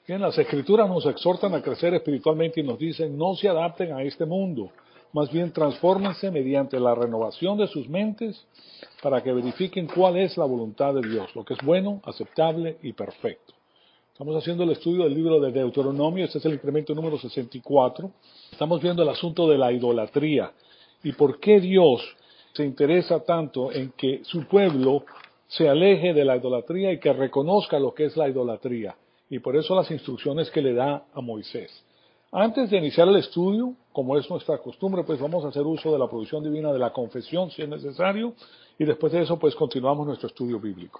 Bien, las Escrituras nos exhortan a crecer espiritualmente y nos dicen, no se adapten a este mundo, más bien transfórmense mediante la renovación de sus mentes para que verifiquen cuál es la voluntad de Dios, lo que es bueno, aceptable y perfecto. Estamos haciendo el estudio del libro de Deuteronomio, este es el incremento número 64. Estamos viendo el asunto de la idolatría y por qué Dios se interesa tanto en que su pueblo se aleje de la idolatría y que reconozca lo que es la idolatría. Y por eso las instrucciones que le da a Moisés. Antes de iniciar el estudio, como es nuestra costumbre, pues vamos a hacer uso de la provisión divina de la confesión si es necesario, y después de eso pues continuamos nuestro estudio bíblico.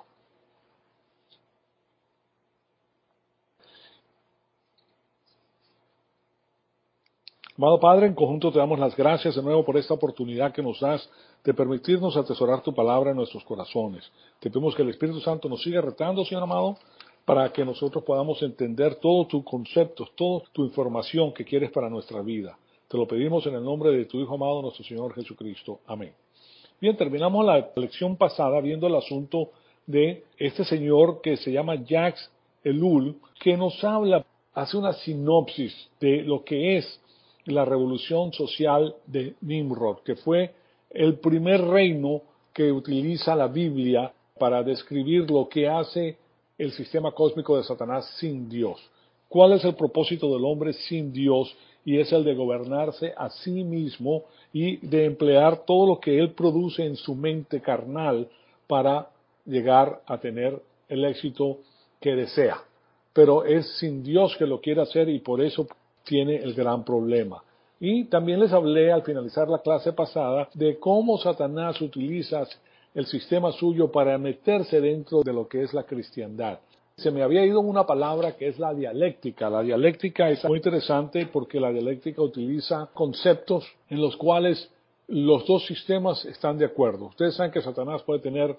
Amado Padre, en conjunto te damos las gracias de nuevo por esta oportunidad que nos das de permitirnos atesorar tu palabra en nuestros corazones. Te pedimos que el Espíritu Santo nos siga retando, Señor amado, para que nosotros podamos entender todos tus conceptos, toda tu información que quieres para nuestra vida. Te lo pedimos en el nombre de tu Hijo amado, nuestro Señor Jesucristo. Amén. Bien, terminamos la lección pasada viendo el asunto de este señor que se llama Jacques Ellul, que nos habla, hace una sinopsis de lo que es la revolución social de Nimrod, que fue el primer reino que utiliza la Biblia para describir lo que hace el sistema cósmico de Satanás sin Dios. ¿Cuál es el propósito del hombre sin Dios? Y es el de gobernarse a sí mismo y de emplear todo lo que él produce en su mente carnal para llegar a tener el éxito que desea. Pero es sin Dios que lo quiere hacer y por eso tiene el gran problema. Y también les hablé al finalizar la clase pasada de cómo Satanás utiliza el sistema suyo para meterse dentro de lo que es la cristiandad. Se me había ido una palabra que es la dialéctica. La dialéctica es muy interesante porque la dialéctica utiliza conceptos en los cuales los dos sistemas están de acuerdo. Ustedes saben que Satanás puede tener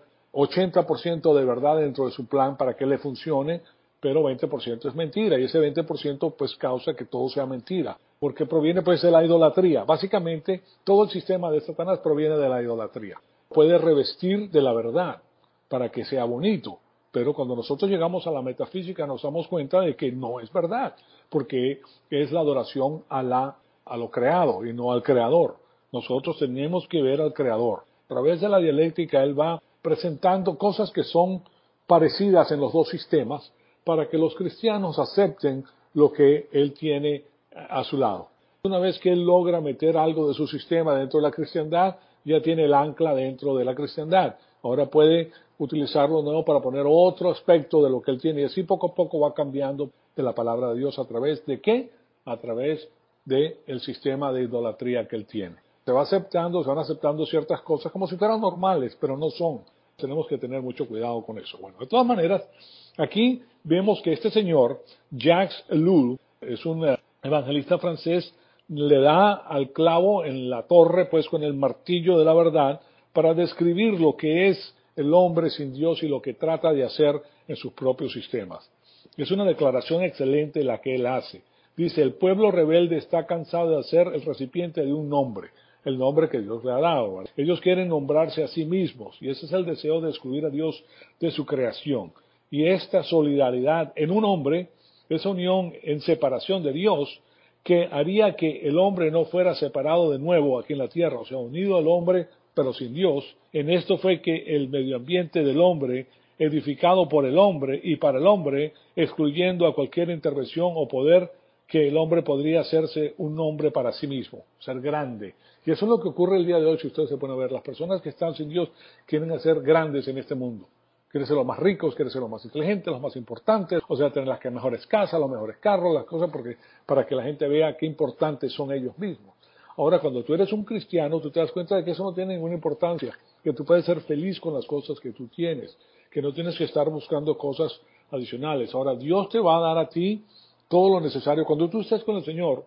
80% de verdad dentro de su plan para que le funcione, pero 20% es mentira y ese 20% pues causa que todo sea mentira, porque proviene pues de la idolatría. Básicamente todo el sistema de Satanás proviene de la idolatría. Puede revestir de la verdad para que sea bonito, pero cuando nosotros llegamos a la metafísica nos damos cuenta de que no es verdad, porque es la adoración a lo creado y no al creador. Nosotros tenemos que ver al creador. A través de la dialéctica él va presentando cosas que son parecidas en los dos sistemas para que los cristianos acepten lo que él tiene a su lado. Una vez que él logra meter algo de su sistema dentro de la cristiandad, ya tiene el ancla dentro de la cristiandad. Ahora puede utilizarlo de nuevo para poner otro aspecto de lo que él tiene y así poco a poco va cambiando de la palabra de Dios. ¿A través de qué? A través del sistema de idolatría que él tiene. Se van aceptando ciertas cosas como si fueran normales, pero no son. Tenemos que tener mucho cuidado con eso. Bueno, de todas maneras, aquí vemos que este señor, Jacques Ellul, es un evangelista francés, le da al clavo en la torre, pues con el martillo de la verdad, para describir lo que es el hombre sin Dios y lo que trata de hacer en sus propios sistemas. Es una declaración excelente la que él hace. Dice, el pueblo rebelde está cansado de ser el recipiente de un nombre, el nombre que Dios le ha dado. Ellos quieren nombrarse a sí mismos y ese es el deseo de excluir a Dios de su creación. Y esta solidaridad en un hombre, esa unión en separación de Dios, que haría que el hombre no fuera separado de nuevo aquí en la tierra, o sea, unido al hombre pero sin Dios. En esto fue que el medio ambiente del hombre, edificado por el hombre y para el hombre, excluyendo a cualquier intervención o poder que el hombre podría hacerse un hombre para sí mismo, ser grande. Y eso es lo que ocurre el día de hoy, si ustedes se ponen a ver. Las personas que están sin Dios quieren ser grandes en este mundo. Quieren ser los más ricos, quieren ser los más inteligentes, los más importantes, o sea, tener las mejores casas, los mejores carros, las cosas, porque para que la gente vea qué importantes son ellos mismos. Ahora, cuando tú eres un cristiano, tú te das cuenta de que eso no tiene ninguna importancia, que tú puedes ser feliz con las cosas que tú tienes, que no tienes que estar buscando cosas adicionales. Ahora, Dios te va a dar a ti todo lo necesario. Cuando tú estés con el Señor,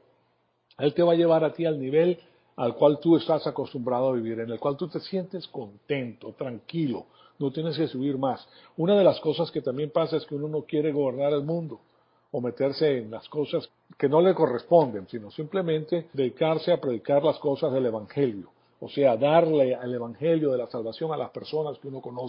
Él te va a llevar a ti al nivel al cual tú estás acostumbrado a vivir, en el cual tú te sientes contento, tranquilo, no tienes que subir más. Una de las cosas que también pasa es que uno no quiere gobernar el mundo o meterse en las cosas que no le corresponden, sino simplemente dedicarse a predicar las cosas del Evangelio, o sea, darle al Evangelio de la salvación a las personas que uno conoce.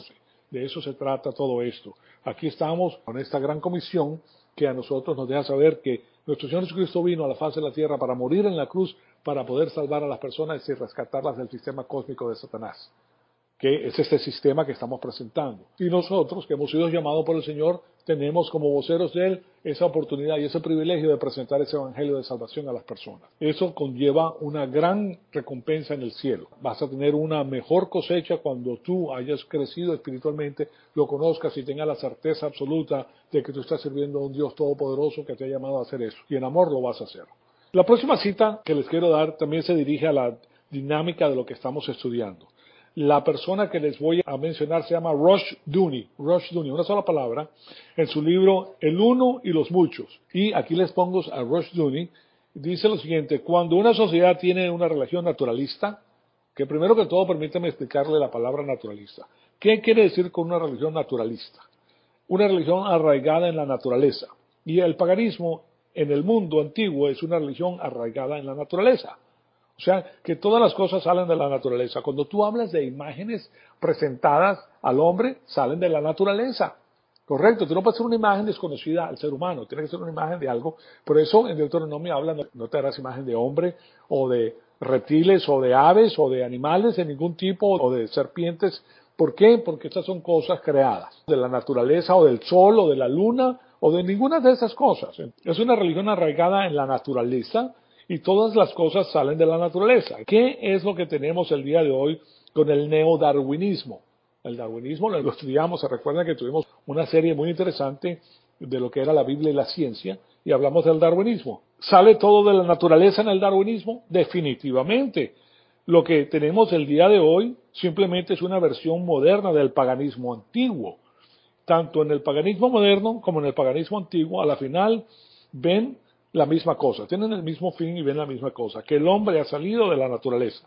De eso se trata todo esto. Aquí estamos con esta gran comisión que a nosotros nos deja saber que nuestro Señor Jesucristo vino a la faz de la tierra para morir en la cruz, para poder salvar a las personas y rescatarlas del sistema cósmico de Satanás, que es este sistema que estamos presentando. Y nosotros, que hemos sido llamados por el Señor, tenemos como voceros de Él esa oportunidad y ese privilegio de presentar ese evangelio de salvación a las personas. Eso conlleva una gran recompensa en el cielo. Vas a tener una mejor cosecha cuando tú hayas crecido espiritualmente, lo conozcas y tengas la certeza absoluta de que tú estás sirviendo a un Dios todopoderoso que te ha llamado a hacer eso. Y en amor lo vas a hacer. La próxima cita que les quiero dar también se dirige a la dinámica de lo que estamos estudiando. La persona que les voy a mencionar se llama Rush Dooney, una sola palabra, en su libro El Uno y los Muchos. Y aquí les pongo a Rush Dooney, dice lo siguiente: cuando una sociedad tiene una religión naturalista, que primero que todo permítame explicarle la palabra naturalista. ¿Qué quiere decir con una religión naturalista? Una religión arraigada en la naturaleza. Y el paganismo en el mundo antiguo es una religión arraigada en la naturaleza. O sea, que todas las cosas salen de la naturaleza. Cuando tú hablas de imágenes presentadas al hombre, salen de la naturaleza. Correcto, tú no puedes hacer una imagen desconocida al ser humano, tiene que ser una imagen de algo. Por eso en Deuteronomio habla, no te harás imagen de hombre, o de reptiles, o de aves, o de animales de ningún tipo, o de serpientes. ¿Por qué? Porque estas son cosas creadas de la naturaleza, o del sol, o de la luna, o de ninguna de esas cosas. Es una religión arraigada en la naturaleza, y todas las cosas salen de la naturaleza. ¿Qué es lo que tenemos el día de hoy con el neodarwinismo? El darwinismo lo estudiamos, se recuerdan que tuvimos una serie muy interesante de lo que era la Biblia y la ciencia, y hablamos del darwinismo. ¿Sale todo de la naturaleza en el darwinismo? Definitivamente. Lo que tenemos el día de hoy simplemente es una versión moderna del paganismo antiguo. Tanto en el paganismo moderno como en el paganismo antiguo, a la final ven la misma cosa, tienen el mismo fin y ven la misma cosa, que el hombre ha salido de la naturaleza.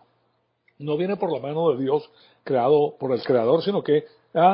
No viene por la mano de Dios creado por el Creador, sino que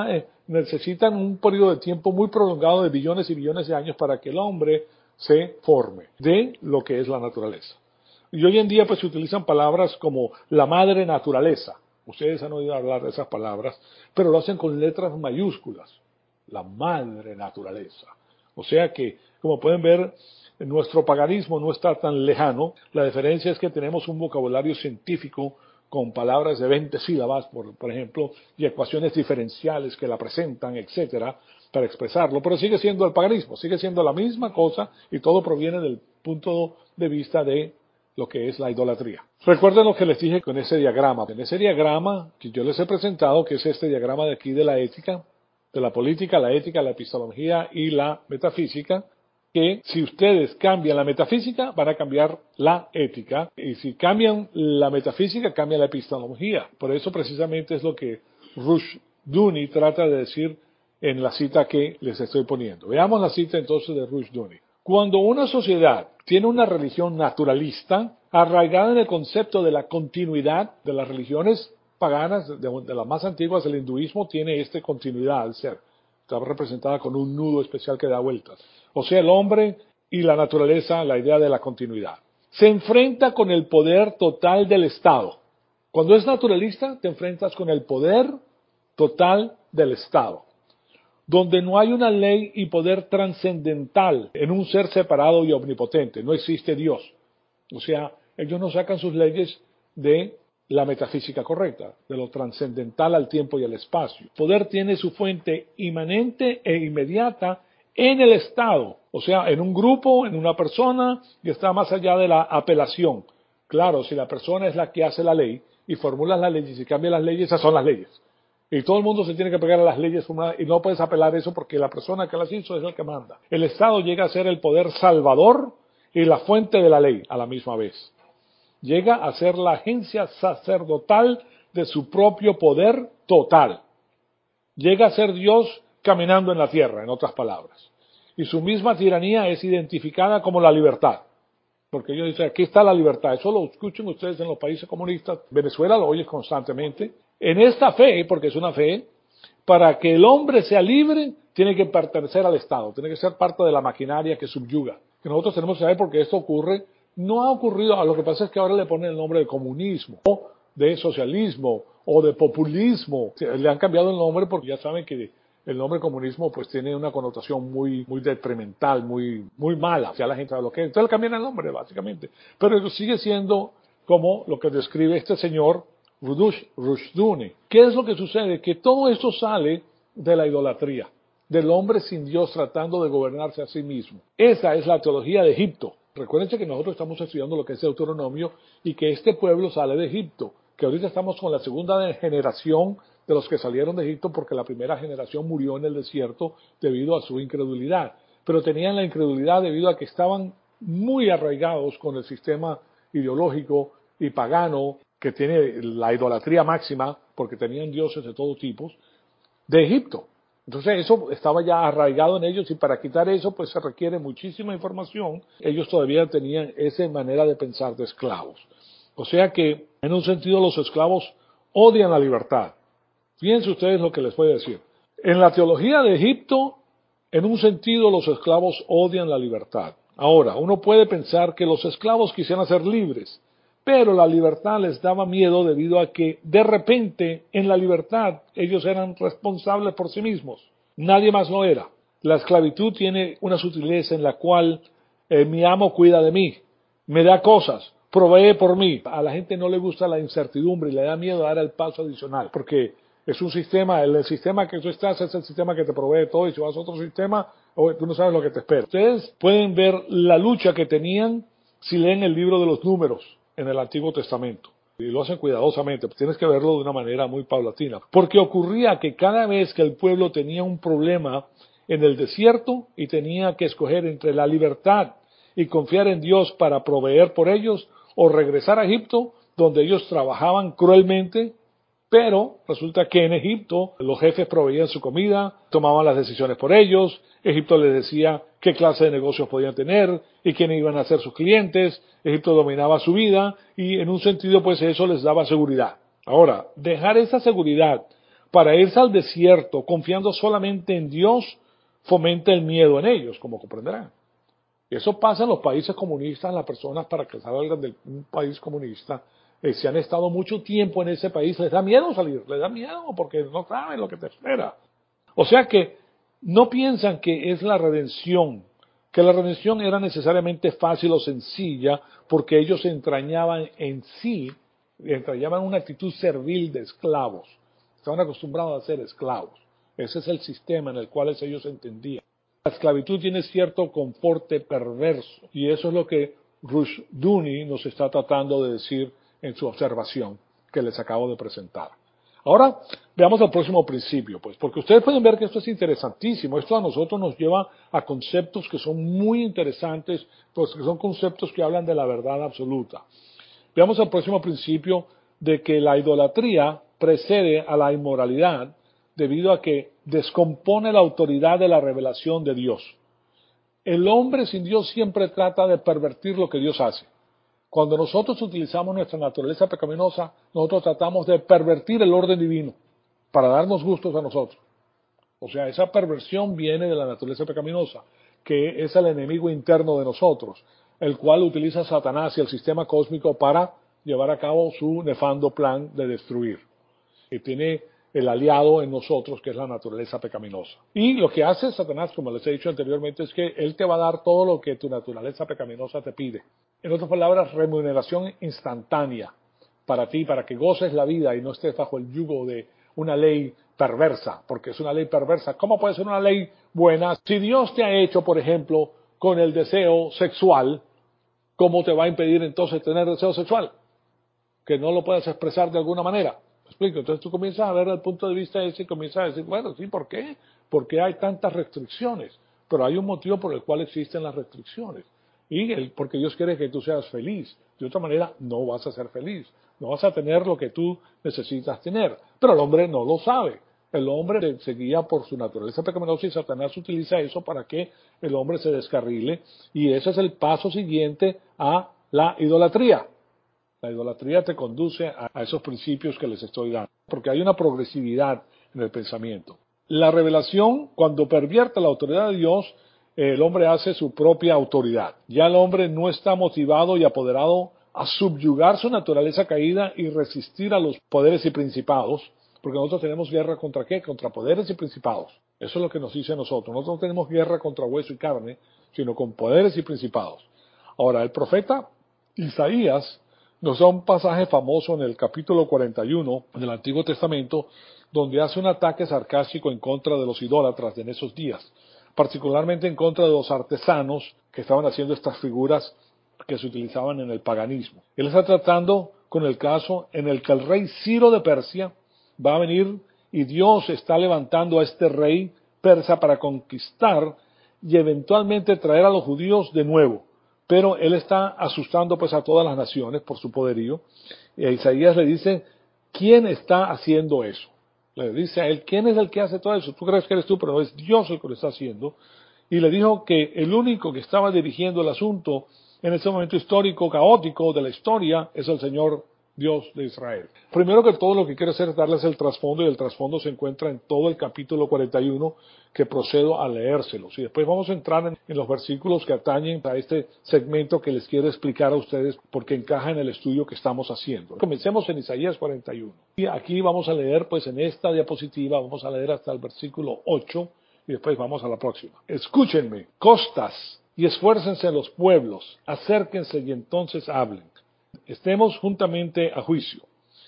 necesitan un periodo de tiempo muy prolongado de billones y billones de años para que el hombre se forme de lo que es la naturaleza. Y hoy en día pues se utilizan palabras como la madre naturaleza. Ustedes han oído hablar de esas palabras, pero lo hacen con letras mayúsculas. La madre naturaleza. O sea que, como pueden ver, nuestro paganismo no está tan lejano. La diferencia es que tenemos un vocabulario científico con palabras de 20 sílabas, por ejemplo, y ecuaciones diferenciales que la presentan, etcétera, para expresarlo. Pero sigue siendo el paganismo, sigue siendo la misma cosa y todo proviene del punto de vista de lo que es la idolatría. Recuerden lo que les dije con ese diagrama. En ese diagrama que yo les he presentado, que es este diagrama de aquí de la ética, de la política, la ética, la epistemología y la metafísica, que si ustedes cambian la metafísica, van a cambiar la ética, y si cambian la metafísica, cambia la epistemología. Por eso precisamente es lo que Rush Dooney trata de decir en la cita que les estoy poniendo. Veamos la cita entonces de Rush Dooney. Cuando una sociedad tiene una religión naturalista, arraigada en el concepto de la continuidad de las religiones paganas, de las más antiguas, el hinduismo tiene esta continuidad al ser. Está representada con un nudo especial que da vueltas. O sea, el hombre y la naturaleza, la idea de la continuidad. Se enfrenta con el poder total del Estado. Cuando es naturalista, te enfrentas con el poder total del Estado, donde no hay una ley y poder trascendental en un ser separado y omnipotente. No existe Dios. O sea, ellos no sacan sus leyes de la metafísica correcta, de lo trascendental al tiempo y al espacio. El poder tiene su fuente inmanente e inmediata en el Estado, o sea, en un grupo, en una persona, y está más allá de la apelación. Claro, si la persona es la que hace la ley y formula las leyes y cambia las leyes, esas son las leyes. Y todo el mundo se tiene que pegar a las leyes y no puedes apelar eso porque la persona que las hizo es el que manda. El Estado llega a ser el poder salvador y la fuente de la ley a la misma vez. Llega a ser la agencia sacerdotal de su propio poder total. Llega a ser Dios caminando en la tierra, en otras palabras. Y su misma tiranía es identificada como la libertad. Porque ellos dicen, aquí está la libertad. Eso lo escuchan ustedes en los países comunistas. Venezuela lo oyes constantemente. En esta fe, porque es una fe, para que el hombre sea libre, tiene que pertenecer al Estado. Tiene que ser parte de la maquinaria que subyuga. Que nosotros tenemos que saber por qué esto ocurre. No ha ocurrido, lo que pasa es que ahora le ponen el nombre de comunismo o de socialismo o de populismo. Le han cambiado el nombre porque ya saben que el nombre comunismo pues tiene una connotación muy detrimental, muy mala. Ya la gente sabe lo que es. Entonces le cambian el nombre básicamente. Pero sigue siendo como lo que describe este señor Rushduni. ¿Qué es lo que sucede? Que todo esto sale de la idolatría, del hombre sin Dios tratando de gobernarse a sí mismo. Esa es la teología de Egipto. Recuérdense que nosotros estamos estudiando lo que es Deuteronomio y que este pueblo sale de Egipto, que ahorita estamos con la segunda generación de los que salieron de Egipto porque la primera generación murió en el desierto debido a su incredulidad. Pero tenían la incredulidad debido a que estaban muy arraigados con el sistema ideológico y pagano que tiene la idolatría máxima, porque tenían dioses de todo tipo, de Egipto. Entonces eso estaba ya arraigado en ellos y para quitar eso pues se requiere muchísima información. Ellos todavía tenían esa manera de pensar de esclavos. O sea que en un sentido los esclavos odian la libertad. Fíjense ustedes lo que les voy a decir. En la teología de Egipto, en un sentido los esclavos odian la libertad. Ahora, uno puede pensar que los esclavos quisieran ser libres, pero la libertad les daba miedo debido a que de repente en la libertad ellos eran responsables por sí mismos. Nadie más lo era. La esclavitud tiene una sutileza en la cual mi amo cuida de mí, me da cosas, provee por mí. A la gente no le gusta la incertidumbre y le da miedo dar el paso adicional, porque es un sistema, el sistema que tú estás es el sistema que te provee todo y si vas a otro sistema, tú no sabes lo que te espera. Ustedes pueden ver la lucha que tenían si leen el libro de los Números en el Antiguo Testamento. Y lo hacen cuidadosamente, tienes que verlo de una manera muy paulatina. Porque ocurría que cada vez que el pueblo tenía un problema en el desierto y tenía que escoger entre la libertad y confiar en Dios para proveer por ellos o regresar a Egipto, donde ellos trabajaban cruelmente, pero resulta que en Egipto los jefes proveían su comida, tomaban las decisiones por ellos, Egipto les decía qué clase de negocios podían tener y quiénes iban a ser sus clientes, Egipto dominaba su vida y en un sentido pues eso les daba seguridad. Ahora, dejar esa seguridad para irse al desierto confiando solamente en Dios fomenta el miedo en ellos, como comprenderán. Eso pasa en los países comunistas, las personas para que salgan de un país comunista, si han estado mucho tiempo en ese país, les da miedo salir, les da miedo porque no saben lo que te espera. O sea que no piensan que es la redención, que la redención era necesariamente fácil o sencilla porque ellos entrañaban en sí, entrañaban una actitud servil de esclavos. Estaban acostumbrados a ser esclavos. Ese es el sistema en el cual ellos entendían. La esclavitud tiene cierto conforte perverso y eso es lo que Rushduni nos está tratando de decir en su observación que les acabo de presentar. Ahora veamos el próximo principio, pues, porque ustedes pueden ver que esto es interesantísimo. Esto a nosotros nos lleva a conceptos que son muy interesantes, pues que son conceptos que hablan de la verdad absoluta. Veamos el próximo principio de que la idolatría precede a la inmoralidad debido a que descompone la autoridad de la revelación de Dios. El hombre sin Dios siempre trata de pervertir lo que Dios hace. Cuando nosotros utilizamos nuestra naturaleza pecaminosa, nosotros tratamos de pervertir el orden divino para darnos gustos a nosotros. O sea, esa perversión viene de la naturaleza pecaminosa, que es el enemigo interno de nosotros, el cual utiliza Satanás y el sistema cósmico para llevar a cabo su nefando plan de destruir. Y tiene el aliado en nosotros, que es la naturaleza pecaminosa. Y lo que hace Satanás, como les he dicho anteriormente, es que él te va a dar todo lo que tu naturaleza pecaminosa te pide. En otras palabras, remuneración instantánea para ti, para que goces la vida y no estés bajo el yugo de una ley perversa, porque es una ley perversa. ¿Cómo puede ser una ley buena? Si Dios te ha hecho, por ejemplo, con el deseo sexual, ¿cómo te va a impedir entonces tener deseo sexual? Que no lo puedas expresar de alguna manera. ¿Me explico? Entonces tú comienzas a ver el punto de vista ese y comienzas a decir, bueno, sí, ¿por qué? ¿Por qué hay tantas restricciones? Pero hay un motivo por el cual existen las restricciones. Porque Dios quiere que tú seas feliz. De otra manera, no vas a ser feliz. No vas a tener lo que tú necesitas tener. Pero el hombre no lo sabe. El hombre se guía por su naturaleza pecaminosa y Satanás utiliza eso para que el hombre se descarrile. Y ese es el paso siguiente a la idolatría. La idolatría te conduce a esos principios que les estoy dando, porque hay una progresividad en el pensamiento. La revelación, cuando pervierte la autoridad de Dios, el hombre hace su propia autoridad. Ya el hombre no está motivado y apoderado a subyugar su naturaleza caída y resistir a los poderes y principados, porque nosotros tenemos guerra ¿contra qué? Contra poderes y principados. Eso es lo que nos dice a nosotros. Nosotros no tenemos guerra contra hueso y carne, sino con poderes y principados. Ahora, el profeta Isaías nos da un pasaje famoso en el capítulo 41 del Antiguo Testamento, donde hace un ataque sarcástico en contra de los idólatras en esos días, particularmente en contra de los artesanos que estaban haciendo estas figuras que se utilizaban en el paganismo. Él está tratando con el caso en el que el rey Ciro de Persia va a venir y Dios está levantando a este rey persa para conquistar y eventualmente traer a los judíos de nuevo. Pero él está asustando pues a todas las naciones por su poderío. Y a Isaías le dice, ¿quién está haciendo eso? Le dice a él, ¿quién es el que hace todo eso? Tú crees que eres tú, pero no, es Dios el que lo está haciendo. Y le dijo que el único que estaba dirigiendo el asunto en ese momento histórico, caótico de la historia, es el Señor Dios de Israel. Primero que todo, lo que quiero hacer es darles el trasfondo, y el trasfondo se encuentra en todo el capítulo 41, que procedo a leérselos. Y después vamos a entrar en los versículos que atañen a este segmento que les quiero explicar a ustedes porque encaja en el estudio que estamos haciendo. Comencemos en Isaías 41. Y aquí vamos a leer, pues en esta diapositiva, vamos a leer hasta el versículo 8 y después vamos a la próxima. Escúchenme, costas, y esfuércense los pueblos, acérquense y entonces hablen. Estemos juntamente a juicio.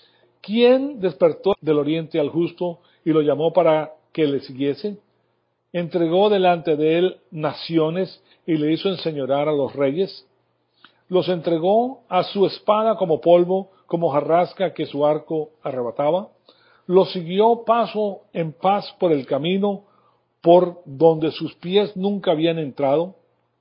¿Quién despertó del oriente al justo y lo llamó para que le siguiese? Entregó delante de él naciones y le hizo enseñorar a los reyes. Los entregó a su espada como polvo, como jarrasca que su arco arrebataba. Los siguió paso en paz por el camino por donde sus pies nunca habían entrado.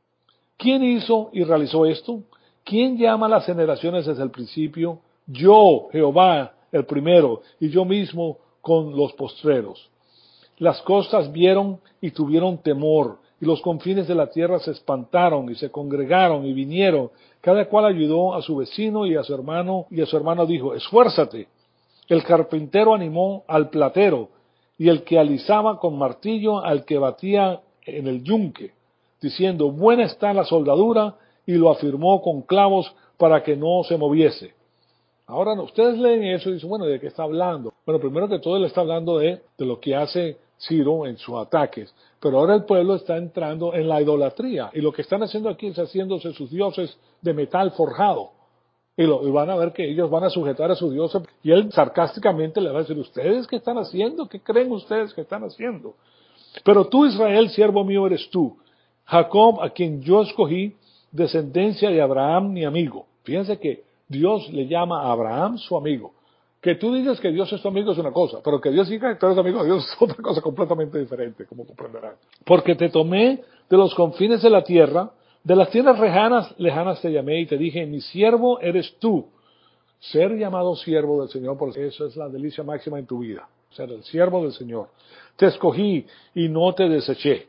¿Quién hizo y realizó esto? ¿Quién llama a las generaciones desde el principio? Yo, Jehová, el primero, y yo mismo con los postreros. Las costas vieron y tuvieron temor, y los confines de la tierra se espantaron y se congregaron y vinieron. Cada cual ayudó a su vecino y a su hermano dijo, esfuérzate. El carpintero animó al platero, y el que alisaba con martillo al que batía en el yunque, diciendo, buena está la soldadura, y lo afirmó con clavos para que no se moviese. Ahora, ustedes leen eso y dicen, bueno, ¿de qué está hablando? Bueno, primero que todo, él está hablando de lo que hace Ciro en sus ataques. Pero ahora el pueblo está entrando en la idolatría. Y lo que están haciendo aquí es haciéndose sus dioses de metal forjado. Y van a ver que ellos van a sujetar a sus dioses. Y él sarcásticamente le va a decir, ¿ustedes qué están haciendo? ¿Qué creen ustedes que están haciendo? Pero tú, Israel, siervo mío eres tú. Jacob, a quien yo escogí, descendencia de Abraham, mi amigo. Fíjense que Dios le llama a Abraham su amigo. Que tú digas que Dios es tu amigo es una cosa, pero que Dios diga que tú eres amigo de Dios es otra cosa completamente diferente, como comprenderán. Porque te tomé de los confines de la tierra, de las tierras lejanas te llamé y te dije, mi siervo eres tú. Ser llamado siervo del Señor, porque eso es la delicia máxima en tu vida, ser el siervo del Señor. Te escogí y no te deseché.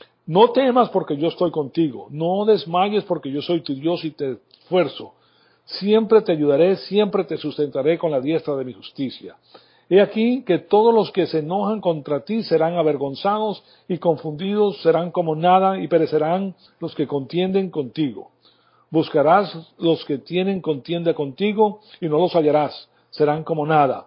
No temas porque yo estoy contigo, no desmayes porque yo soy tu Dios y te esfuerzo. Siempre te ayudaré, siempre te sustentaré con la diestra de mi justicia. He aquí que todos los que se enojan contra ti serán avergonzados y confundidos serán como nada y perecerán los que contienden contigo. Buscarás los que tienen contienda contigo y no los hallarás, serán como nada.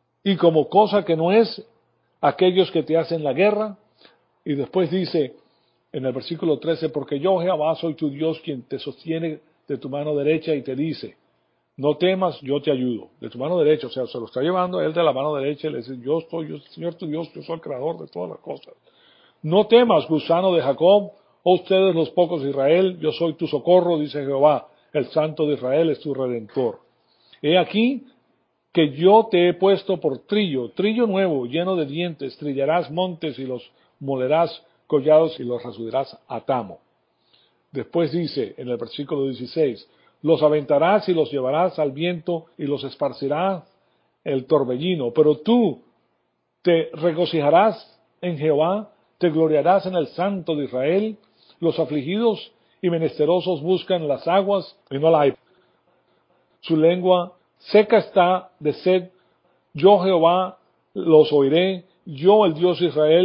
Y como cosa que no es, aquellos que te hacen la guerra. Y después dice en el versículo 13, porque yo Jehová soy tu Dios quien te sostiene de tu mano derecha y te dice, no temas, yo te ayudo. De tu mano derecha, o sea, se lo está llevando a él de la mano derecha y le dice, yo, Señor tu Dios, yo soy el creador de todas las cosas. No temas, gusano de Jacob, oh ustedes los pocos de Israel, yo soy tu socorro, dice Jehová, el Santo de Israel es tu Redentor. He aquí que yo te he puesto por trillo nuevo, lleno de dientes, trillarás montes y los molerás collados y los rasudirás a tamo. Después dice en el versículo 16, los aventarás y los llevarás al viento y los esparcirá el torbellino, pero tú te regocijarás en Jehová, te gloriarás en el Santo de Israel. Los afligidos y menesterosos buscan las aguas y no la hay. Su lengua seca está de sed. Yo Jehová los oiré, yo el Dios de Israel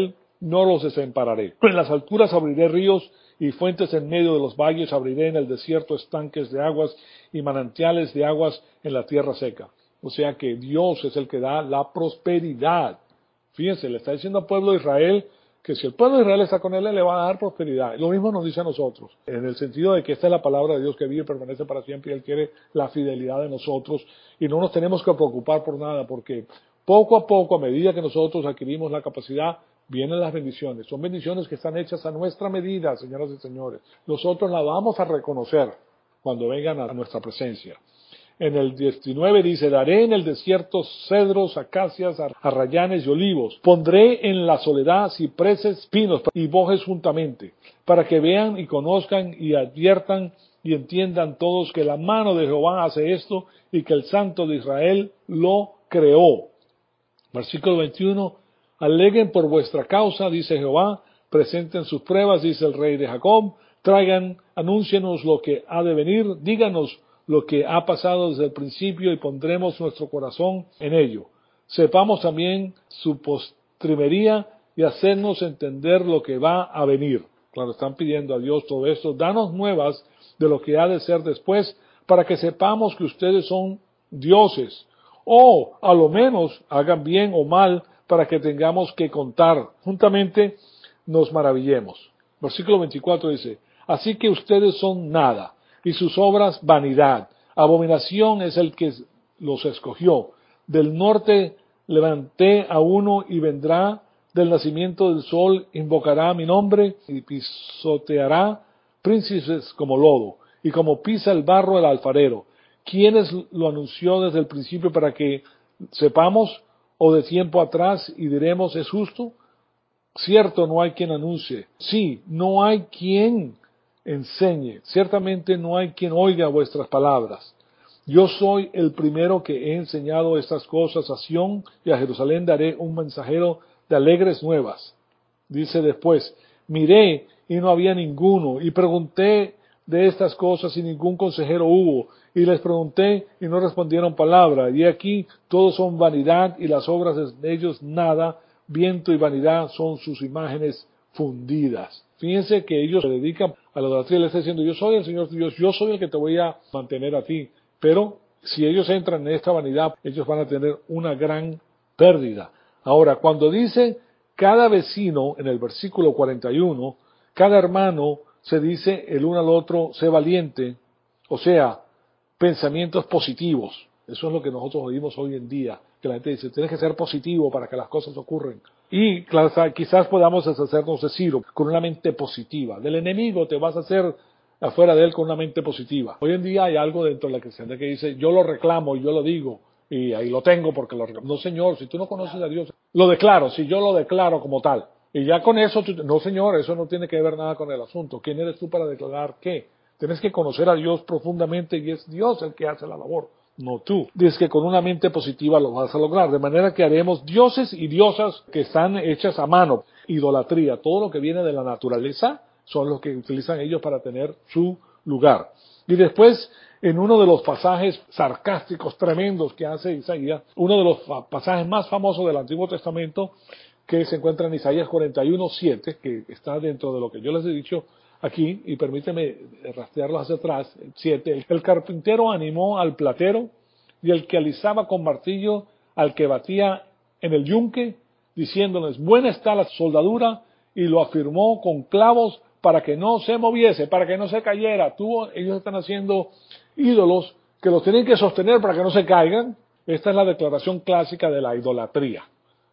no los desampararé. En las alturas abriré ríos y fuentes en medio de los valles, abriré en el desierto estanques de aguas y manantiales de aguas en la tierra seca. O sea que Dios es el que da la prosperidad. Fíjense, le está diciendo al pueblo de Israel que si el pueblo de Israel está con él, le va a dar prosperidad. Lo mismo nos dice a nosotros, en el sentido de que esta es la palabra de Dios que vive y permanece para siempre, y Él quiere la fidelidad de nosotros, y no nos tenemos que preocupar por nada, porque poco a poco, a medida que nosotros adquirimos la capacidad, vienen las bendiciones. Son bendiciones que están hechas a nuestra medida, señoras y señores. Nosotros las vamos a reconocer cuando vengan a nuestra presencia. En el 19 dice, daré en el desierto cedros, acacias, arrayanes y olivos. Pondré en la soledad cipreses, pinos y bojes juntamente, para que vean y conozcan y adviertan y entiendan todos que la mano de Jehová hace esto y que el Santo de Israel lo creó. Versículo 21, aleguen por vuestra causa, dice Jehová, presenten sus pruebas, dice el rey de Jacob, traigan, anúncienos lo que ha de venir, díganos lo que ha pasado desde el principio y pondremos nuestro corazón en ello. Sepamos también su postrimería y hacernos entender lo que va a venir. Claro, están pidiendo a Dios todo esto. Danos nuevas de lo que ha de ser después para que sepamos que ustedes son dioses. O, a lo menos, hagan bien o mal para que tengamos que contar. Juntamente nos maravillemos. Versículo 24 dice, así que ustedes son nada y sus obras vanidad. Abominación es el que los escogió. Del norte levanté a uno y vendrá, del nacimiento del sol invocará mi nombre y pisoteará príncipes como lodo y como pisa el barro el alfarero. ¿Quiénes lo anunció desde el principio para que sepamos o de tiempo atrás y diremos es justo? Cierto, no hay quien anuncie. Sí, no hay quien enseñe. Ciertamente no hay quien oiga vuestras palabras. Yo soy el primero que he enseñado estas cosas a Sión y a Jerusalén daré un mensajero de alegres nuevas. Dice después, miré y no había ninguno y pregunté de estas cosas y ningún consejero hubo y les pregunté y no respondieron palabra y aquí todos son vanidad y las obras de ellos nada, viento y vanidad son sus imágenes fundidas. Fíjense que ellos se dedican a la idolatría, le está diciendo yo soy el Señor Dios, yo soy el que te voy a mantener a ti, pero si ellos entran en esta vanidad, ellos van a tener una gran pérdida. Ahora, cuando dice cada vecino, en el versículo 41, cada hermano se dice el uno al otro, sé valiente, o sea, pensamientos positivos. Eso es lo que nosotros oímos hoy en día, que la gente dice, tienes que ser positivo para que las cosas ocurran. Y quizás podamos deshacernos de Ciro con una mente positiva. Del enemigo te vas a hacer afuera de él con una mente positiva. Hoy en día hay algo dentro de la cristiandad que dice, yo lo reclamo y yo lo digo, y ahí lo tengo porque lo reclamo. No, señor, si tú no conoces a Dios, lo declaro, si yo lo declaro como tal. Y ya con eso, no, señor, eso no tiene que ver nada con el asunto. ¿Quién eres tú para declarar qué? Tienes que conocer a Dios profundamente y es Dios el que hace la labor, no tú. Dices que con una mente positiva lo vas a lograr, de manera que haremos dioses y diosas que están hechas a mano. Idolatría, todo lo que viene de la naturaleza son los que utilizan ellos para tener su lugar. Y después, en uno de los pasajes sarcásticos tremendos que hace Isaías, uno de los pasajes más famosos del Antiguo Testamento, que se encuentra en Isaías 41:7, que está dentro de lo que yo les he dicho aquí, y permíteme rastrearlo hacia atrás, 7, el carpintero animó al platero y el que alisaba con martillo al que batía en el yunque, diciéndoles, buena está la soldadura, y lo afirmó con clavos para que no se moviese, para que no se cayera. Ellos están haciendo ídolos que los tienen que sostener para que no se caigan. Esta es la declaración clásica de la idolatría.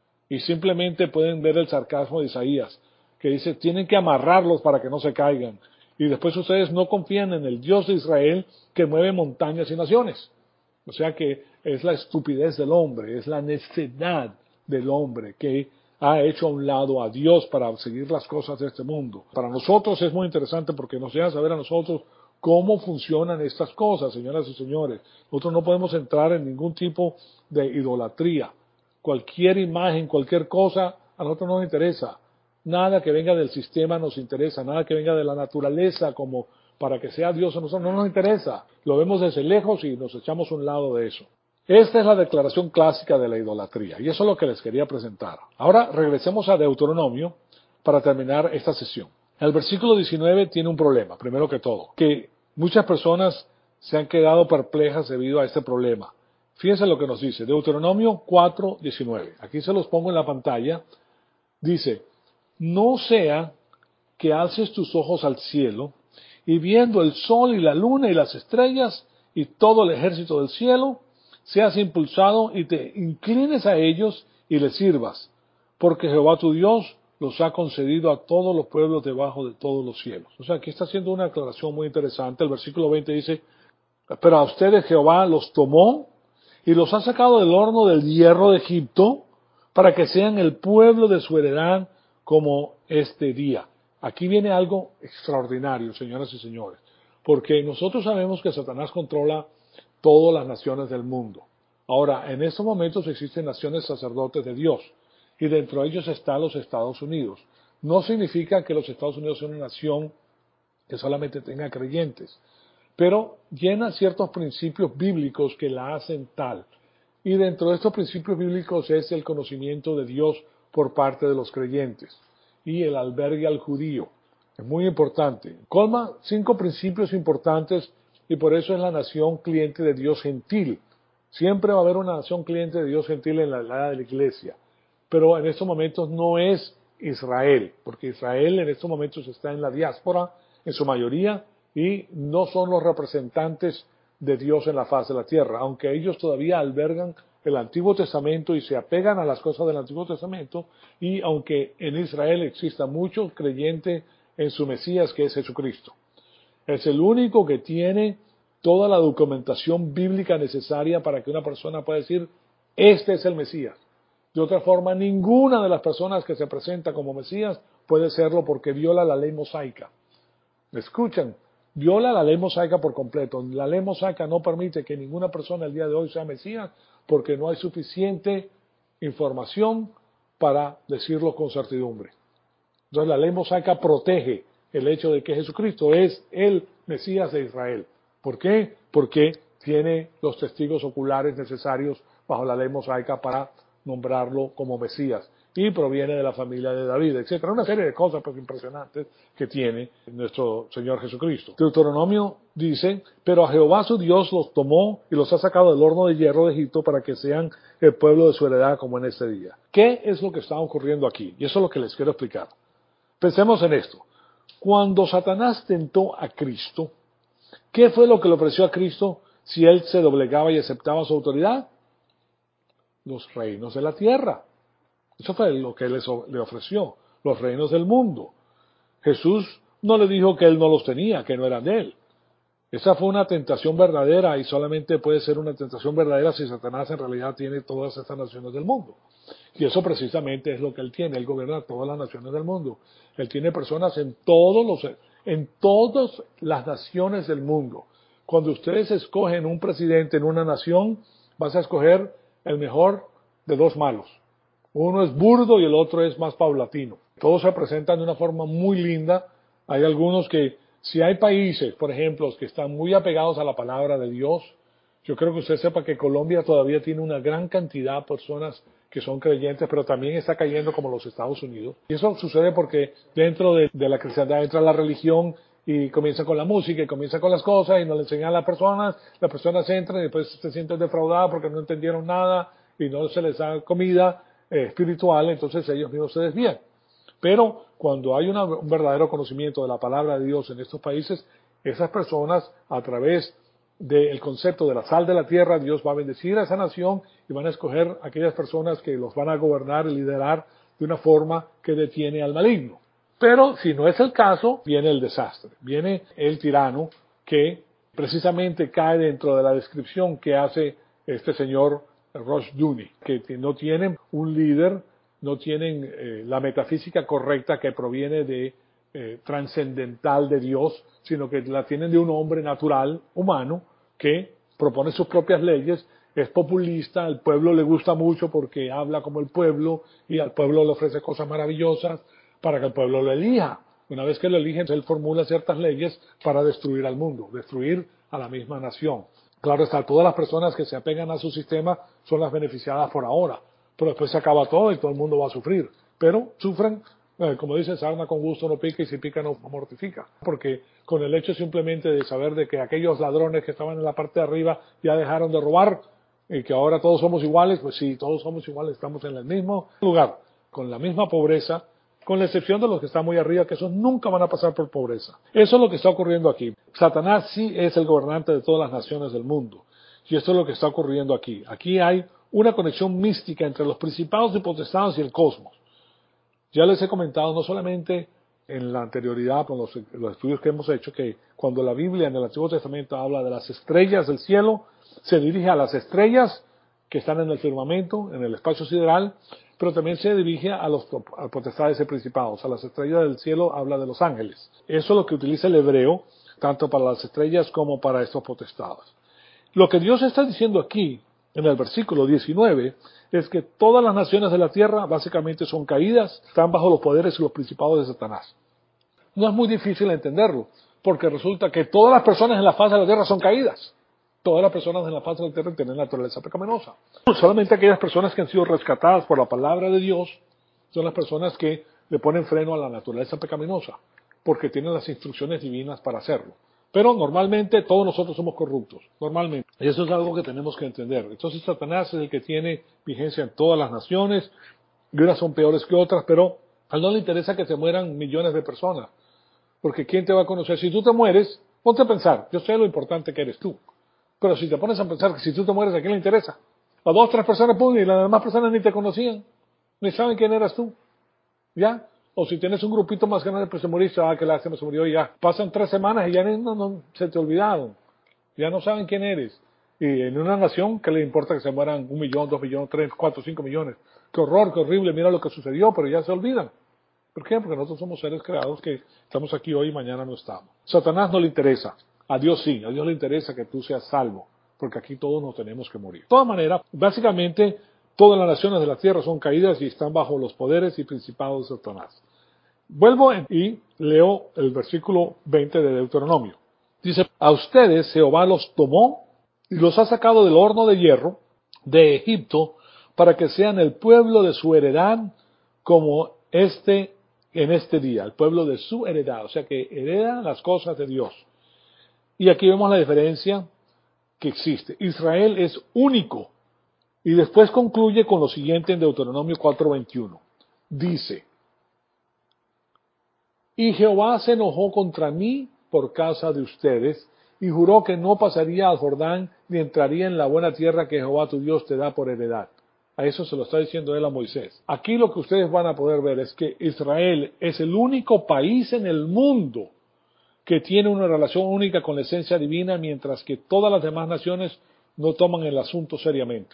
Y simplemente pueden ver el sarcasmo de Isaías, que dice, tienen que amarrarlos para que no se caigan. Y después ustedes no confían en el Dios de Israel que mueve montañas y naciones. O sea que es la estupidez del hombre, es la necedad del hombre que ha hecho a un lado a Dios para seguir las cosas de este mundo. Para nosotros es muy interesante porque nos deja saber a nosotros cómo funcionan estas cosas, señoras y señores. Nosotros no podemos entrar en ningún tipo de idolatría. Cualquier imagen, cualquier cosa, a nosotros no nos interesa. Nada que venga del sistema nos interesa, nada que venga de la naturaleza como para que sea Dios a nosotros no nos interesa. Lo vemos desde lejos y nos echamos a un lado de eso. Esta es la declaración clásica de la idolatría y eso es lo que les quería presentar. Ahora regresemos a Deuteronomio, para terminar esta sesión. El versículo 19 tiene un problema, primero que todo, que muchas personas se han quedado perplejas debido a este problema. Fíjense lo que nos dice, Deuteronomio 4:19. Aquí se los pongo en la pantalla. Dice, no sea que alces tus ojos al cielo y viendo el sol y la luna y las estrellas y todo el ejército del cielo, seas impulsado y te inclines a ellos y les sirvas, porque Jehová tu Dios los ha concedido a todos los pueblos debajo de todos los cielos. O sea, aquí está haciendo una aclaración muy interesante. El versículo 20 dice, pero a ustedes Jehová los tomó y los ha sacado del horno del hierro de Egipto para que sean el pueblo de su heredad como este día. Aquí viene algo extraordinario, señoras y señores, porque nosotros sabemos que Satanás controla todas las naciones del mundo. Ahora, en estos momentos existen naciones sacerdotes de Dios y dentro de ellos están los Estados Unidos. No significa que los Estados Unidos sean una nación que solamente tenga creyentes, pero llena ciertos principios bíblicos que la hacen tal. Y dentro de estos principios bíblicos es el conocimiento de Dios por parte de los creyentes y el albergue al judío. Es muy importante. Colma 5 principios importantes y por eso es la nación cliente de Dios gentil. Siempre va a haber una nación cliente de Dios gentil en la edad de la iglesia. Pero en estos momentos no es Israel, porque Israel en estos momentos está en la diáspora en su mayoría y no son los representantes de Dios en la faz de la tierra, aunque ellos todavía albergan el Antiguo Testamento y se apegan a las cosas del Antiguo Testamento, y aunque en Israel exista mucho creyente en su Mesías, que es Jesucristo. Es el único que tiene toda la documentación bíblica necesaria para que una persona pueda decir, este es el Mesías. De otra forma, ninguna de las personas que se presenta como Mesías puede serlo porque viola la ley mosaica. ¿Me escuchan? Viola la ley mosaica por completo. La ley mosaica no permite que ninguna persona el día de hoy sea Mesías porque no hay suficiente información para decirlo con certidumbre. Entonces la ley mosaica protege el hecho de que Jesucristo es el Mesías de Israel. ¿Por qué? Porque tiene los testigos oculares necesarios bajo la ley mosaica para nombrarlo como Mesías. Y proviene de la familia de David, etcétera. Una serie de cosas pues, impresionantes que tiene nuestro Señor Jesucristo. Deuteronomio dice, pero a Jehová su Dios los tomó y los ha sacado del horno de hierro de Egipto para que sean el pueblo de su heredad como en este día. ¿Qué es lo que está ocurriendo aquí? Y eso es lo que les quiero explicar. Pensemos en esto. Cuando Satanás tentó a Cristo, ¿qué fue lo que le ofreció a Cristo si él se doblegaba y aceptaba su autoridad? Los reinos de la tierra. Eso fue lo que le ofreció, los reinos del mundo. Jesús no le dijo que él no los tenía, que no eran de él. Esa fue una tentación verdadera y solamente puede ser una tentación verdadera si Satanás en realidad tiene todas estas naciones del mundo. Y eso precisamente es lo que él tiene, él gobierna todas las naciones del mundo. Él tiene personas en todas las naciones del mundo. Cuando ustedes escogen un presidente en una nación, vas a escoger el mejor de dos malos. Uno es burdo y el otro es más paulatino. Todos se presentan de una forma muy linda. Hay algunos que, si hay países, por ejemplo, que están muy apegados a la palabra de Dios, yo creo que usted sepa que Colombia todavía tiene una gran cantidad de personas que son creyentes, pero también está cayendo como los Estados Unidos. Y eso sucede porque dentro de la cristiandad entra la religión y comienza con la música y comienza con las cosas y no le enseñan a las personas entran y después se sienten defraudadas porque no entendieron nada y no se les da comida espiritual, entonces ellos mismos se desvían. Pero cuando hay un verdadero conocimiento de la palabra de Dios en estos países, esas personas, a través del concepto de la sal de la tierra, Dios va a bendecir a esa nación y van a escoger aquellas personas que los van a gobernar y liderar de una forma que detiene al maligno. Pero si no es el caso, viene el desastre, viene el tirano que precisamente cae dentro de la descripción que hace este señor Rushdoony, que no tienen un líder, no tienen la metafísica correcta que proviene de trascendental de Dios, sino que la tienen de un hombre natural, humano, que propone sus propias leyes, es populista, al pueblo le gusta mucho porque habla como el pueblo y al pueblo le ofrece cosas maravillosas para que el pueblo lo elija. Una vez que lo eligen, él formula ciertas leyes para destruir al mundo, destruir a la misma nación. Claro está, todas las personas que se apegan a su sistema son las beneficiadas por ahora, pero después se acaba todo y todo el mundo va a sufrir. Pero sufren Como dice, sarna con gusto no pica y si pica no mortifica. Porque con el hecho simplemente de saber de que aquellos ladrones que estaban en la parte de arriba ya dejaron de robar y que ahora todos somos iguales, pues sí, todos somos iguales, estamos en el mismo lugar, con la misma pobreza, con la excepción de los que están muy arriba, que esos nunca van a pasar por pobreza. Eso es lo que está ocurriendo aquí. Satanás sí es el gobernante de todas las naciones del mundo. Y esto es lo que está ocurriendo aquí. Aquí hay una conexión mística entre los principados y potestades y el cosmos. Ya les he comentado, no solamente en la anterioridad, con los estudios que hemos hecho, que cuando la Biblia en el Antiguo Testamento habla de las estrellas del cielo, se dirige a las estrellas que están en el firmamento, en el espacio sideral, pero también se dirige a los potestades y principados. A las estrellas del cielo habla de los ángeles. Eso es lo que utiliza el hebreo, tanto para las estrellas como para estos potestados. Lo que Dios está diciendo aquí, en el versículo 19, es que todas las naciones de la tierra básicamente son caídas, están bajo los poderes y los principados de Satanás. No es muy difícil entenderlo, porque resulta que todas las personas en la faz de la tierra son caídas. Todas las personas en la faz de la tierra tienen naturaleza pecaminosa. Solamente aquellas personas que han sido rescatadas por la palabra de Dios son las personas que le ponen freno a la naturaleza pecaminosa, porque tienen las instrucciones divinas para hacerlo. Pero normalmente todos nosotros somos corruptos, normalmente. Y eso es algo que tenemos que entender. Entonces Satanás es el que tiene vigencia en todas las naciones, y unas son peores que otras, pero a él no le interesa que se mueran millones de personas, porque ¿quién te va a conocer? Si tú te mueres, ponte a pensar, yo sé lo importante que eres tú, pero si te pones a pensar que si tú te mueres, ¿a quién le interesa? A 2 o 3 personas, y las demás personas ni te conocían, ni saben quién eras tú, ¿ya? O si tienes un grupito más grande, pues se moriste, qué lástima, se murió y ya. Pasan 3 semanas y ya no, se te olvidaron. Ya no saben quién eres. Y en una nación, ¿qué le importa que se mueran 1 millón, 2 millones, 3, 4, 5 millones? Qué horror, qué horrible, mira lo que sucedió, pero ya se olvidan. ¿Por qué? Porque nosotros somos seres creados que estamos aquí hoy y mañana no estamos. Satanás no le interesa. A Dios sí, a Dios le interesa que tú seas salvo, porque aquí todos nos tenemos que morir. De todas maneras, básicamente, todas las naciones de la tierra son caídas y están bajo los poderes y principados de Satanás. Vuelvo y leo el versículo 20 de Deuteronomio. Dice, a ustedes Jehová los tomó y los ha sacado del horno de hierro de Egipto para que sean el pueblo de su heredad como en este día, el pueblo de su heredad, o sea que heredan las cosas de Dios. Y aquí vemos la diferencia que existe. Israel es único. Y después concluye con lo siguiente en Deuteronomio 4:21. Dice, y Jehová se enojó contra mí por causa de ustedes, y juró que no pasaría al Jordán ni entraría en la buena tierra que Jehová tu Dios te da por heredad. A eso se lo está diciendo él a Moisés. Aquí lo que ustedes van a poder ver es que Israel es el único país en el mundo que tiene una relación única con la esencia divina, mientras que todas las demás naciones no toman el asunto seriamente.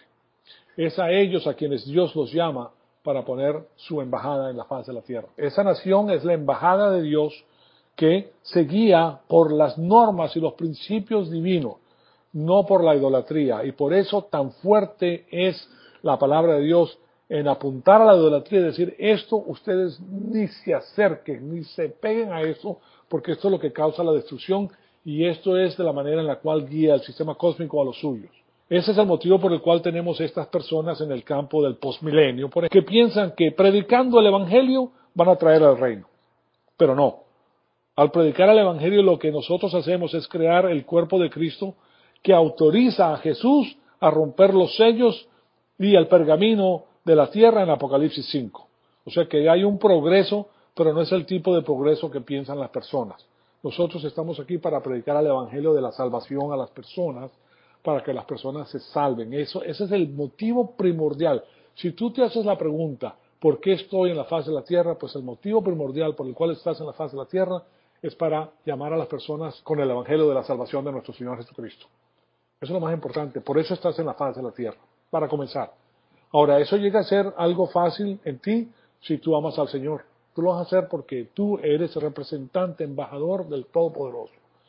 Es a ellos a quienes Dios los llama para poner su embajada en la faz de la tierra. Esa nación es la embajada de Dios que se guía por las normas y los principios divinos, no por la idolatría. Y por eso tan fuerte es la palabra de Dios en apuntar a la idolatría y decir, esto ustedes ni se acerquen, ni se peguen a eso, porque esto es lo que causa la destrucción y esto es de la manera en la cual guía el sistema cósmico a los suyos. Ese es el motivo por el cual tenemos estas personas en el campo del postmilenio, que piensan que predicando el Evangelio van a traer al reino. Pero no. Al predicar el Evangelio lo que nosotros hacemos es crear el cuerpo de Cristo que autoriza a Jesús a romper los sellos y el pergamino de la tierra en Apocalipsis 5. O sea que hay un progreso, pero no es el tipo de progreso que piensan las personas. Nosotros estamos aquí para predicar el Evangelio de la salvación a las personas, para que las personas se salven. Ese es el motivo primordial. Si tú te haces la pregunta, ¿por qué estoy en la faz de la tierra? Pues el motivo primordial por el cual estás en la faz de la tierra es para llamar a las personas con el Evangelio de la salvación de nuestro Señor Jesucristo. Eso es lo más importante. Por eso estás en la faz de la tierra, para comenzar. Ahora, eso llega a ser algo fácil en ti si tú amas al Señor. Tú lo vas a hacer porque tú eres representante, embajador del Todopoderoso.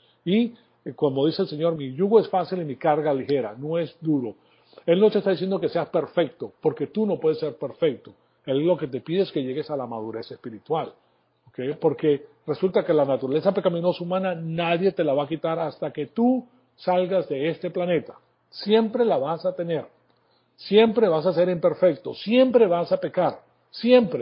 Y como dice el Señor, mi yugo es fácil y mi carga ligera, no es duro. Él no te está diciendo que seas perfecto, porque tú no puedes ser perfecto. Él lo que te pide es que llegues a la madurez espiritual. ¿Okay? Porque resulta que la naturaleza pecaminosa humana nadie te la va a quitar hasta que tú salgas de este planeta. Siempre la vas a tener. Siempre vas a ser imperfecto. Siempre vas a pecar. Siempre.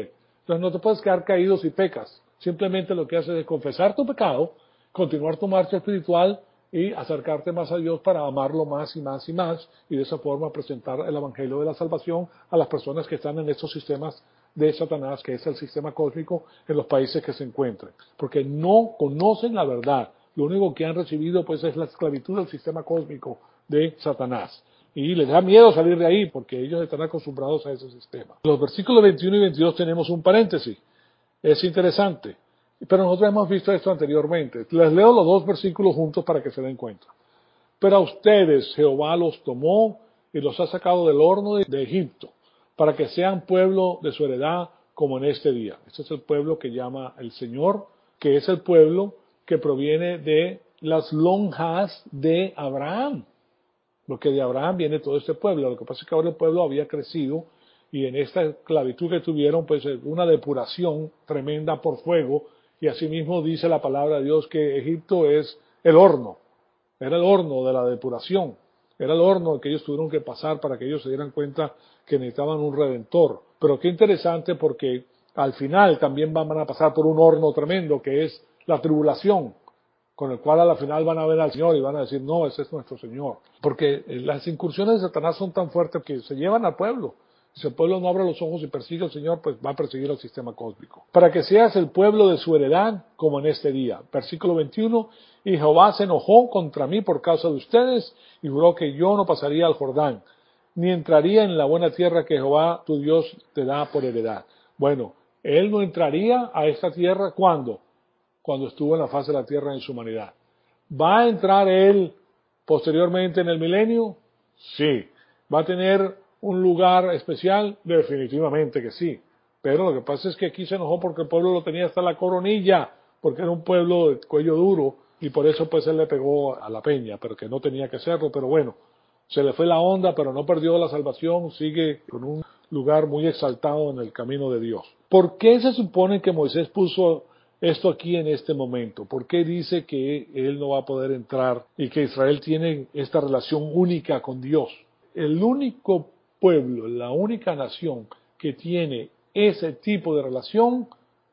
Entonces no te puedes quedar caído si pecas. Simplemente lo que haces es confesar tu pecado, continuar tu marcha espiritual y acercarte más a Dios para amarlo más y más y más, y de esa forma presentar el Evangelio de la salvación a las personas que están en estos sistemas de Satanás, que es el sistema cósmico en los países que se encuentren, porque no conocen la verdad. Lo único que han recibido pues es la esclavitud del sistema cósmico de Satanás. Y les da miedo salir de ahí porque ellos están acostumbrados a ese sistema. En los versículos 21 y 22 tenemos un paréntesis. Es interesante. Pero nosotros hemos visto esto anteriormente. Les leo los dos versículos juntos para que se den cuenta. Pero a ustedes Jehová los tomó y los ha sacado del horno de Egipto, para que sean pueblo de su heredad como en este día. Este es el pueblo que llama el Señor, que es el pueblo que proviene de las lonjas de Abraham. Porque de Abraham viene todo este pueblo. Lo que pasa es que ahora el pueblo había crecido y en esta esclavitud que tuvieron, pues una depuración tremenda por fuego. Y asimismo dice la palabra de Dios que Egipto es el horno. Era el horno de la depuración. Era el horno que ellos tuvieron que pasar para que ellos se dieran cuenta que necesitaban un redentor. Pero qué interesante porque al final también van a pasar por un horno tremendo que es la tribulación, con el cual a la final van a ver al Señor y van a decir, no, ese es nuestro Señor. Porque las incursiones de Satanás son tan fuertes que se llevan al pueblo. Si el pueblo no abre los ojos y persigue al Señor, pues va a perseguir al sistema cósmico. Para que seas el pueblo de su heredad, como en este día. Versículo 21, y Jehová se enojó contra mí por causa de ustedes, y juró que yo no pasaría al Jordán, ni entraría en la buena tierra que Jehová tu Dios te da por heredad. Bueno, él no entraría a esta tierra, ¿cuándo? Cuando estuvo en la faz de la tierra en su humanidad. ¿Va a entrar él posteriormente en el milenio? Sí. ¿Va a tener un lugar especial? Definitivamente que sí. Pero lo que pasa es que aquí se enojó porque el pueblo lo tenía hasta la coronilla, porque era un pueblo de cuello duro, y por eso pues él le pegó a la peña, pero que no tenía que hacerlo, pero bueno, se le fue la onda, pero no perdió la salvación, sigue con un lugar muy exaltado en el camino de Dios. ¿Por qué se supone que Moisés puso esto aquí en este momento? ¿Por qué dice que él no va a poder entrar y que Israel tiene esta relación única con Dios? El único pueblo, la única nación que tiene ese tipo de relación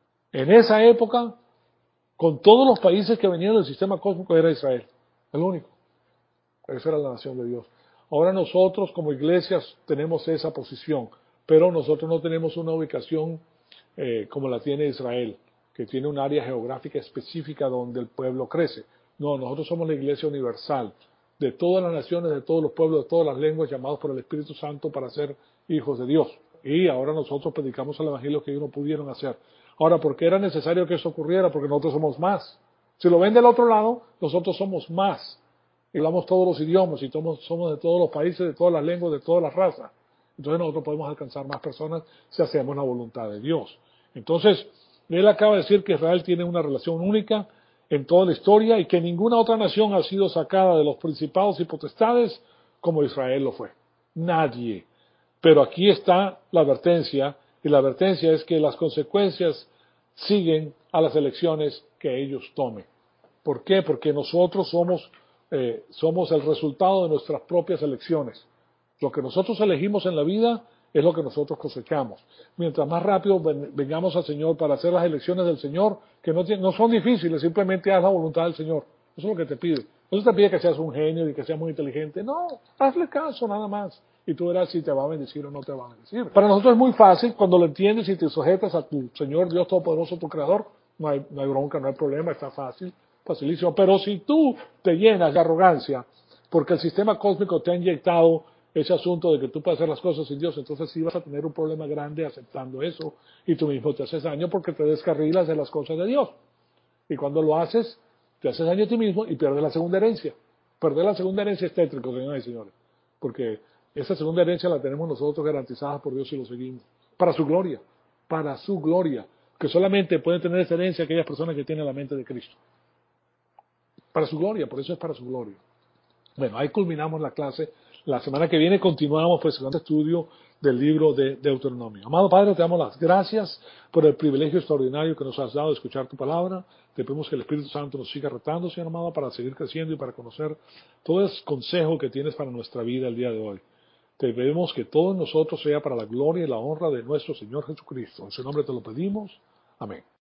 en esa época con todos los países que venían del sistema cósmico era Israel, el único. Esa era la nación de Dios. Ahora nosotros como iglesias tenemos esa posición, pero nosotros no tenemos una ubicación como la tiene Israel, que tiene un área geográfica específica donde el pueblo crece. No, nosotros somos la iglesia universal, de todas las naciones, de todos los pueblos, de todas las lenguas, llamados por el Espíritu Santo para ser hijos de Dios. Y ahora nosotros predicamos el evangelio que ellos no pudieron hacer. Ahora, ¿por qué era necesario que eso ocurriera? Porque nosotros somos más. Si lo ven del otro lado, nosotros somos más. Y hablamos todos los idiomas y somos de todos los países, de todas las lenguas, de todas las razas. Entonces nosotros podemos alcanzar más personas si hacemos la voluntad de Dios. Entonces, él acaba de decir que Israel tiene una relación única en toda la historia y que ninguna otra nación ha sido sacada de los principados y potestades como Israel lo fue. Nadie. Pero aquí está la advertencia, y la advertencia es que las consecuencias siguen a las elecciones que ellos tomen. ¿Por qué? Porque nosotros somos el resultado de nuestras propias elecciones. Lo que nosotros elegimos en la vida es lo que nosotros cosechamos. Mientras más rápido vengamos al Señor para hacer las elecciones del Señor, que no son difíciles, simplemente haz la voluntad del Señor. Eso es lo que te pide. No te pide que seas un genio y que seas muy inteligente. No, hazle caso nada más. Y tú verás si te va a bendecir o no te va a bendecir. Para nosotros es muy fácil cuando lo entiendes y te sujetas a tu Señor Dios Todopoderoso, tu Creador. No hay bronca, no hay problema, está fácil, facilísimo. Pero si tú te llenas de arrogancia, porque el sistema cósmico te ha inyectado ese asunto de que tú puedes hacer las cosas sin Dios, entonces sí vas a tener un problema grande aceptando eso y tú mismo te haces daño porque te descarrilas de las cosas de Dios. Y cuando lo haces, te haces daño a ti mismo y pierdes la segunda herencia. Perder la segunda herencia es tétrico, señoras y señores, porque esa segunda herencia la tenemos nosotros garantizada por Dios si lo seguimos. Para su gloria, que solamente pueden tener esa herencia aquellas personas que tienen la mente de Cristo. Para su gloria, por eso es para su gloria. Bueno, ahí culminamos la clase. La semana que viene continuamos pues con el estudio del libro de Deuteronomio. Amado Padre, te damos las gracias por el privilegio extraordinario que nos has dado de escuchar tu palabra. Te pedimos que el Espíritu Santo nos siga retando, Señor amado, para seguir creciendo y para conocer todo el consejo que tienes para nuestra vida el día de hoy. Te pedimos que todo en nosotros sea para la gloria y la honra de nuestro Señor Jesucristo. En su nombre te lo pedimos. Amén.